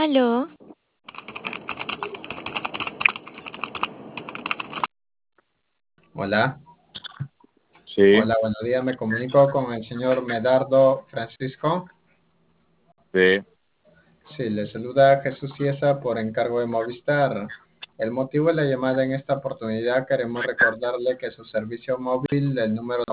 Aló, Hola, Sí, hola, buenos días. Me comunico con el señor Medardo Francisco. sí, Sí, le saluda Jesús Ciesa por encargo de Movistar. El motivo de la llamada en esta oportunidad queremos recordarle que su servicio móvil del número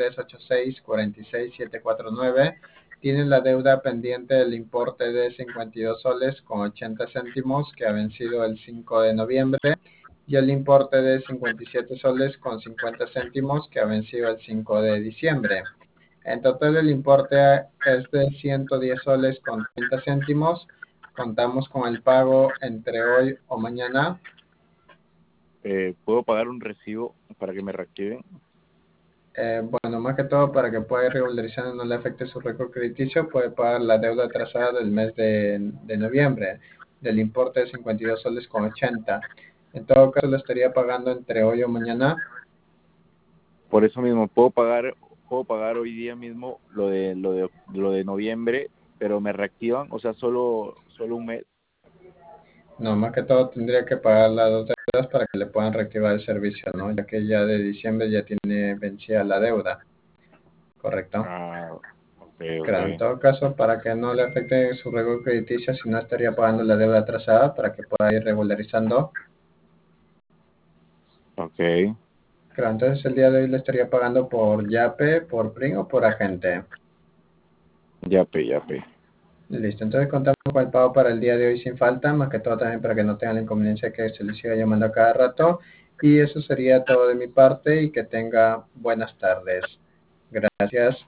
9386 46749 tiene la deuda pendiente del importe de 52 soles con 80 céntimos que ha vencido el 5 de noviembre y el importe de 57 soles con 50 céntimos que ha vencido el 5 de diciembre. En total el importe es de 110 soles con 30 céntimos. Contamos con el pago entre hoy o mañana. ¿puedo pagar un recibo para que me reactiven? Bueno, más que todo para que pueda ir regularizando y no le afecte su récord crediticio, puede pagar la deuda atrasada del mes de noviembre del importe de 52 soles con 80. En todo caso lo estaría pagando entre hoy o mañana. Por eso mismo, puedo pagar hoy día mismo lo de noviembre, pero me reactivan, o sea, solo un mes. No, más que todo tendría que pagar las dos deudas para que le puedan reactivar el servicio, ¿no? Ya que ya de diciembre ya tiene vencida la deuda, ¿correcto? Ah, ok, Claro, en ok, todo caso, para que no le afecte su récord crediticio, si no estaría pagando la deuda atrasada para que pueda ir regularizando. ok. Claro, entonces el día de hoy le estaría pagando por Yape, por PRIN o por agente. Yape, yape. Listo, entonces contamos con el pago para el día de hoy sin falta, más que todo también para que no tengan la inconveniencia que se les siga llamando a cada rato. Y eso sería todo de mi parte y que tenga buenas tardes. Gracias.